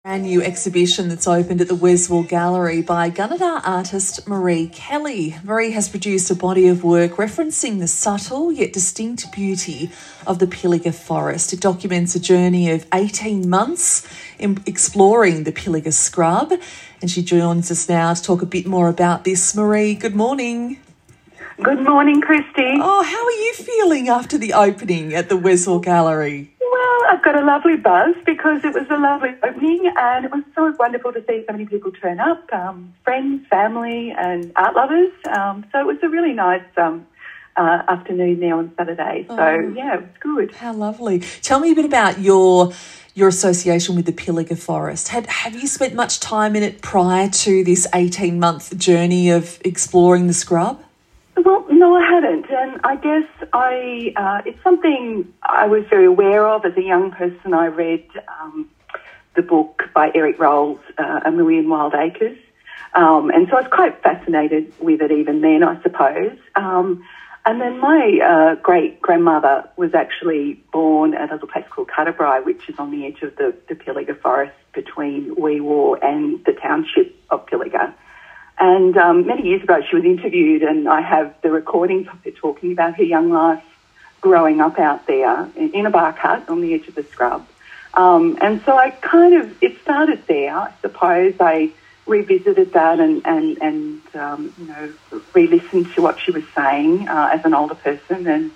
Brand new exhibition that's opened at the Weswell Gallery by Gunnedah artist Marie Kelly. Marie has produced a body of work referencing the subtle yet distinct beauty of the Pilliga Forest. It documents a journey of 18 months in exploring the Pilliga Scrub, and she joins us now to talk a bit more about this. Marie, good morning. Good morning, Christy. Oh, how are you feeling after the opening at the Weswell Gallery? Well, I've got a lovely buzz because it was a lovely opening and it was so wonderful to see so many people turn up, friends, family and art lovers. So it was a really nice afternoon there on Saturday. So, yeah, it was good. How lovely. Tell me a bit about your association with the Pilliga Forest. Have you spent much time in it prior to this 18-month journey of exploring the scrub? Well, no, I hadn't, and I guess it's something I was very aware of as a young person. I read the book by Eric Rolls, A Million Wild Acres, and so I was quite fascinated with it even then, I suppose. And then my great-grandmother was actually born at a little place called Cutterbrae, which is on the edge of the Pilliga Forest between Wee Waa and the township of Pilliga. And many years ago, she was interviewed, and I have the recordings of her talking about her young life growing up out there in a bark hut on the edge of the scrub. And so it started there, I suppose. I revisited that and re-listened to what she was saying as an older person, and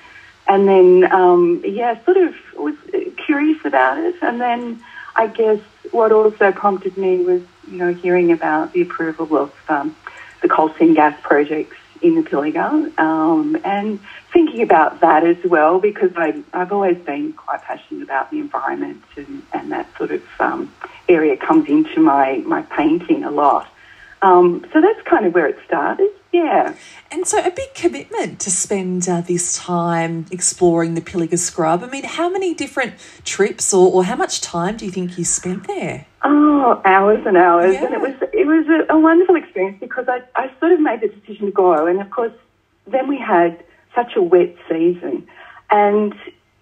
then sort of was curious about it. And then I guess what also prompted me was, hearing about the approval of the coal seam gas projects in the Pilliga, and thinking about that as well, because I've always been quite passionate about the environment, and that sort of area comes into my painting a lot. So that's kind of where it started, yeah. And so a big commitment to spend this time exploring the Pilliga Scrub. I mean, how many different trips or how much time do you think you spent there? Oh, hours and hours. Yeah. And it was a wonderful experience because I sort of made the decision to go. And, of course, then we had such a wet season. And,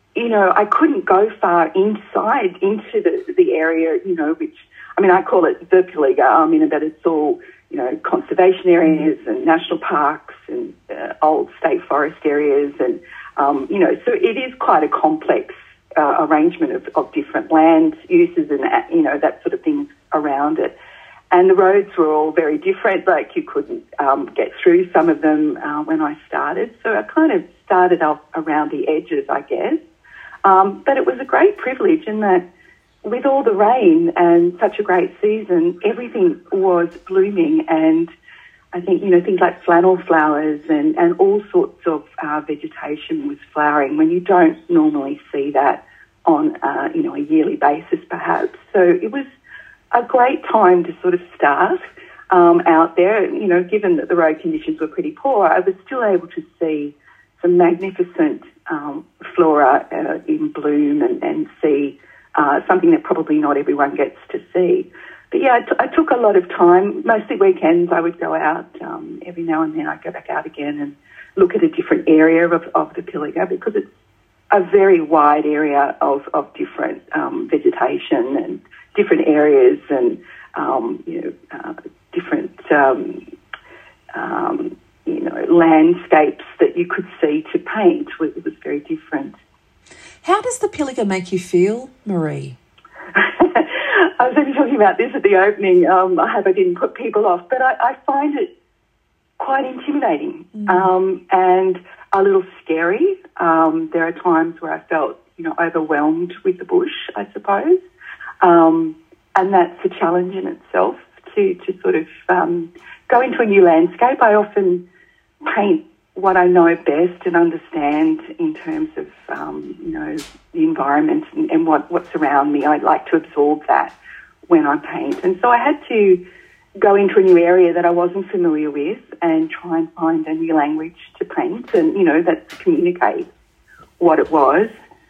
I couldn't go far inside into the area, which, I call it the Pilliga, but it's all, conservation areas and national parks and old state forest areas. And, so it is quite a complex arrangement of different land uses and, that sort of thing around it. And the roads were all very different, like you couldn't get through some of them when I started. So I kind of started off around the edges, I guess. But it was a great privilege in that with all the rain and such a great season, everything was blooming, and I think, things like flannel flowers and all sorts of vegetation was flowering when you don't normally see that on, a yearly basis perhaps. So it was a great time to sort of start out there. Given that the road conditions were pretty poor, I was still able to see some magnificent flora in bloom and see something that probably not everyone gets to see. But yeah, I took a lot of time. Mostly weekends I would go out. Every now and then I'd go back out again and look at a different area of the Pilliga, because it's a very wide area of different vegetation and different areas and, different, landscapes that you could see to paint. It was very different. How does the Pilliga make you feel, Marie? I was only talking about this at the opening. I hope I didn't put people off, but I find it quite intimidating and a little scary. There are times where I felt, overwhelmed with the bush, I suppose, and that's a challenge in itself to sort of go into a new landscape. I often paint what I know best and understand in terms of, the environment and what's around me. I like to absorb that when I paint. And so I had to go into a new area that I wasn't familiar with and try and find a new language to paint and, that to communicate what it was.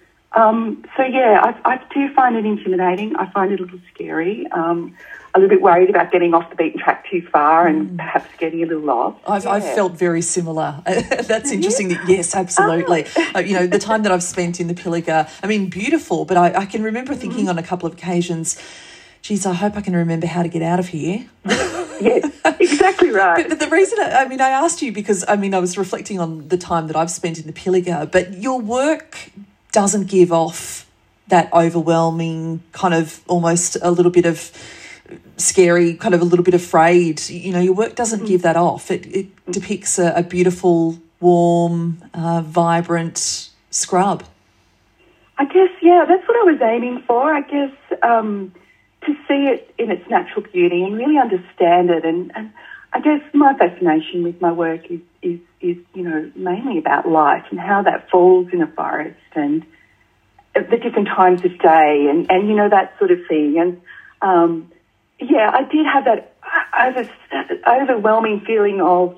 I do find it intimidating. I find it a little scary. A little bit worried about getting off the beaten track too far and perhaps getting a little lost. I've felt very similar. That's interesting. Yes, absolutely. The time that I've spent in the Pilliga, beautiful, but I can remember thinking on a couple of occasions, geez, I hope I can remember how to get out of here. Yes, exactly right. But the reason, I asked you because, I was reflecting on the time that I've spent in the Pilliga, but your work doesn't give off that overwhelming kind of almost a little bit of scary, kind of a little bit afraid. Your work doesn't give that off. It depicts a beautiful, warm, vibrant scrub. I guess, yeah, that's what I was aiming for. I guess to see it in its natural beauty and really understand it. And I guess my fascination with my work is mainly about light and how that falls in a forest and the different times of day and that sort of thing. And, I did have that overwhelming feeling of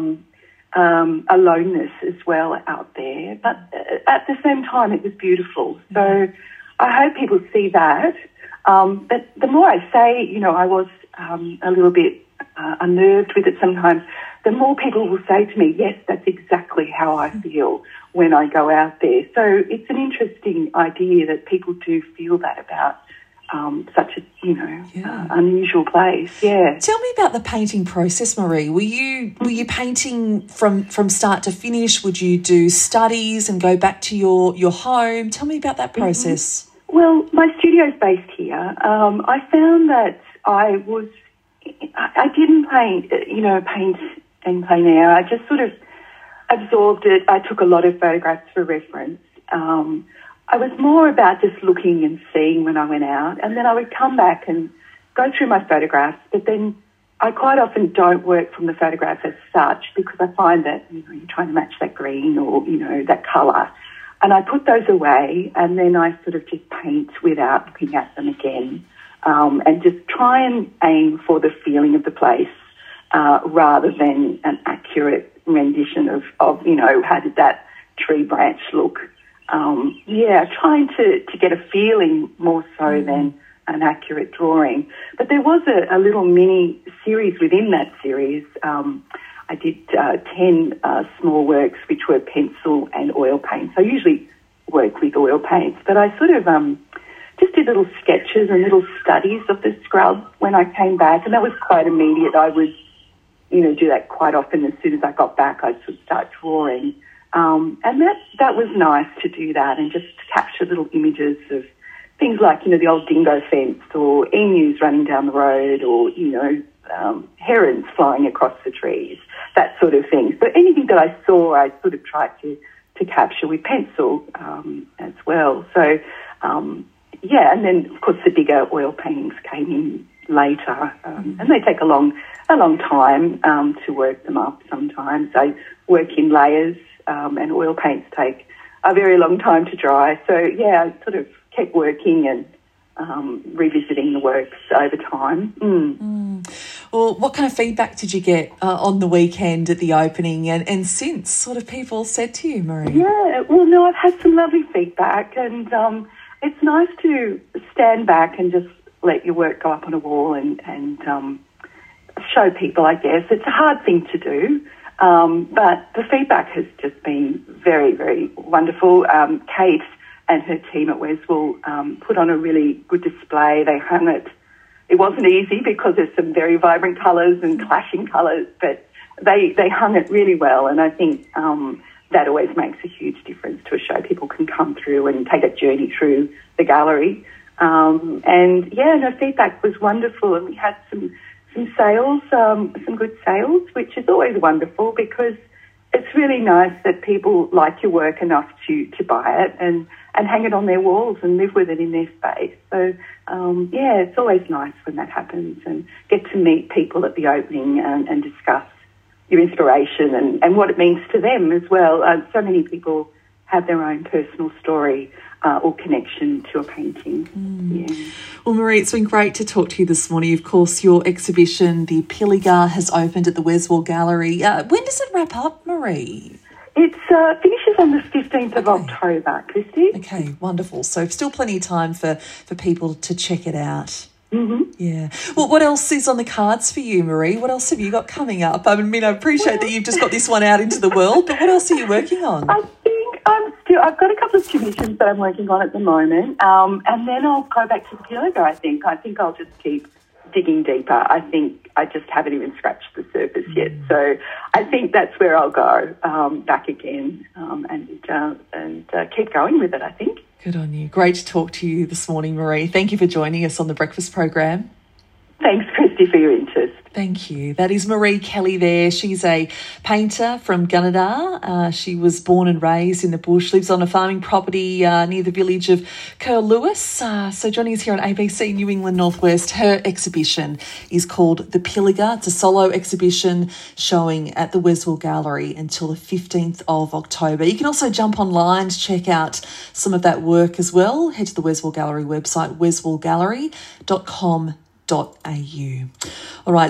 aloneness as well out there. But at the same time, it was beautiful. So I hope people see that. But the more I say, I was a little bit unnerved with it sometimes, the more people will say to me, yes, that's exactly how I feel when I go out there. So it's an interesting idea that people do feel that about such a, unusual place. Yeah. Tell me about the painting process, Marie. Were you painting from start to finish? Would you do studies and go back to your home? Tell me about that process. Well, my studio's based here. I found that I didn't paint in plein air. I just sort of absorbed it. I took a lot of photographs for reference. I was more about just looking and seeing when I went out, and then I would come back and go through my photographs, but then I quite often don't work from the photograph as such because I find that you're trying to match that green or, that colour. And I put those away and then I sort of just paint without looking at them again and just try and aim for the feeling of the place rather than an accurate rendition of how did that tree branch look. Trying to get a feeling more so than an accurate drawing. But there was a little mini series within that series. I did 10 small works which were pencil and oil paints. I usually work with oil paints, but I sort of just did little sketches and little studies of the scrub when I came back, and that was quite immediate. I would, do that quite often. As soon as I got back, I'd sort of start drawing. And that was nice to do that and just to capture little images of things like, the old dingo fence or emus running down the road or, herons flying across the trees, that sort of thing. So anything that I saw, I sort of tried to capture with pencil as well. So, and then, of course, the bigger oil paintings came in later, and they take a long time to work them up sometimes. I work in layers, and oil paints take a very long time to dry. So, I sort of kept working and revisiting the works over time. Well, what kind of feedback did you get on the weekend at the opening and since? What have people said to you, Marie? Yeah, well, no, I've had some lovely feedback, and it's nice to stand back and just let your work go up on a wall and show people, I guess. It's a hard thing to do, but the feedback has just been very, very wonderful. Kate and her team at Weswell put on a really good display. They hung it. It wasn't easy because there's some very vibrant colours and clashing colours, but they hung it really well, and I think that always makes a huge difference to a show. People can come through and take a journey through the gallery. Feedback was wonderful, and we had some sales, some good sales, which is always wonderful because it's really nice that people like your work enough to buy it and hang it on their walls and live with it in their space. So, it's always nice when that happens and get to meet people at the opening and discuss your inspiration and what it means to them as well. So many people have their own personal story or connection to a painting. Yeah. Well, Marie, it's been great to talk to you this morning. Of course, your exhibition, The Pilliga, has opened at the Weswell Gallery. When does it wrap up, Marie? It finishes on the 15th of October, Christy. Okay, wonderful. So still plenty of time for people to check it out. Mm-hmm. Yeah. Well, what else is on the cards for you, Marie? What else have you got coming up? I appreciate that you've just got this one out into the world, but what else are you working on? I think I've got a couple of commissions that I'm working on at the moment, and then I'll go back to the Piliga, I think. I think I'll just keep digging deeper. I think I just haven't even scratched the surface yet. So I think that's where I'll go, back again, and keep going with it, I think. Good on you. Great to talk to you this morning, Marie. Thank you for joining us on the breakfast program. Thanks, Christy, for your interest. Thank you. That is Marie Kelly there. She's a painter from Gunnedah. She was born and raised in the bush, lives on a farming property near the village of Curlewis. So joining us here on ABC New England Northwest, her exhibition is called The Piliga. It's a solo exhibition showing at the Wesville Gallery until the 15th of October. You can also jump online to check out some of that work as well. Head to the Wesville Gallery website, wesvillegallery.com.au. All right.